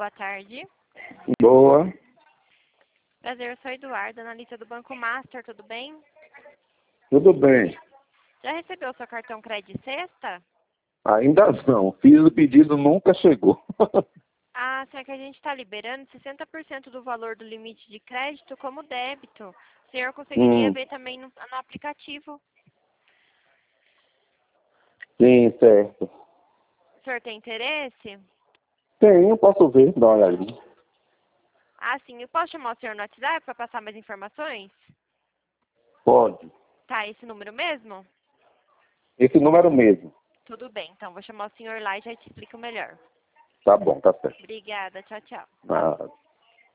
boa tarde. Boa. Prazer, eu sou Eduardo, analista do Banco Master, tudo bem? Tudo bem. Já recebeu seu cartão crédito sexta? Ainda não. Fiz o pedido, nunca chegou. Ah, só que a gente está liberando 60% do valor do limite de crédito como débito. O senhor conseguiria ver também no aplicativo. Sim, certo. O senhor tem interesse? Tenho, posso ver, dá uma olhadinha. Ah, sim. Eu posso chamar o senhor no WhatsApp para passar mais informações? Pode. Tá, esse número mesmo? Esse número mesmo. Tudo bem, então vou chamar o senhor lá e já te explico melhor. Tá bom, tá certo. Obrigada, tchau, tchau. Ah,